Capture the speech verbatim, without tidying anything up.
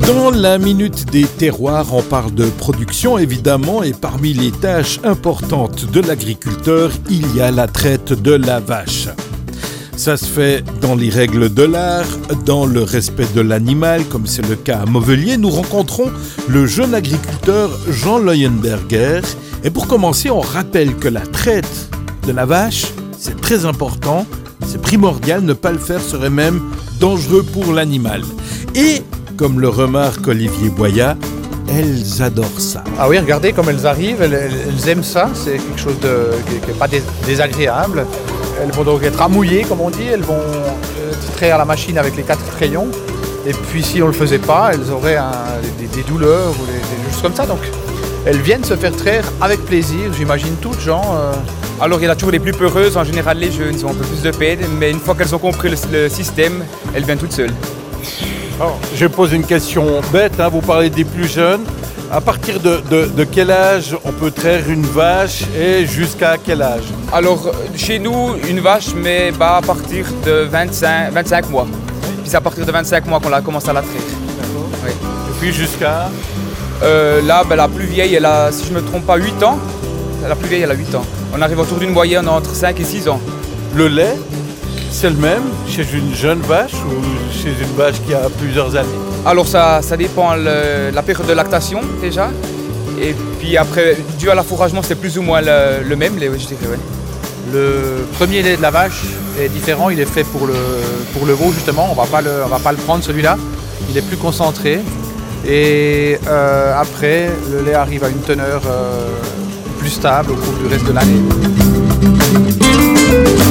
Dans la Minute des Terroirs, on parle de production évidemment, et parmi les tâches importantes de l'agriculteur, il y a la traite de la vache. Ça se fait dans les règles de l'art, dans le respect de l'animal, comme c'est le cas à Mauvelier. Nous rencontrons le jeune agriculteur Jean Leuenberger. Et pour commencer, on rappelle que la traite de la vache, c'est très important, c'est primordial. Ne pas le faire serait même dangereux pour l'animal. Et comme le remarque Olivier Boyat, elles adorent ça. Ah oui, regardez comme elles arrivent, elles, elles aiment ça, c'est quelque chose de, qui n'est pas dés, désagréable. Elles vont donc être amouillées, comme on dit, elles vont traire la machine avec les quatre crayons. Et puis si on ne le faisait pas, elles auraient un, des, des douleurs ou des, des choses comme ça. Donc elles viennent se faire traire avec plaisir, j'imagine toutes, Jean. Euh... Alors il y en a toujours les plus peureuses, en général les jeunes ont un peu plus de peine, mais une fois qu'elles ont compris le, le système, elles viennent toutes seules. Alors, je pose une question bête, hein, vous parlez des plus jeunes. À partir de, de, de quel âge on peut traire une vache et jusqu'à quel âge? Alors, chez nous, une vache, mais bah, à partir de vingt-cinq, vingt-cinq mois. Puis c'est à partir de vingt-cinq mois qu'on a commencé à la traire. D'accord. Oui. Et puis jusqu'à euh, Là, bah, la plus vieille, elle a, si je ne me trompe pas, huit ans. La plus vieille, elle a huit ans. On arrive autour d'une moyenne entre cinq et six ans. Le lait, c'est le même chez une jeune vache ou chez une vache qui a plusieurs années? Alors ça, ça dépend de la période de lactation déjà. Et puis après, dû à l'affouragement, c'est plus ou moins le, le même lait, je dirais. Ouais. Le premier lait de la vache est différent, il est fait pour le, pour le veau justement, on va on va pas le prendre celui-là. Il est plus concentré. Et euh, après, le lait arrive à une teneur euh, plus stable au cours du reste de l'année.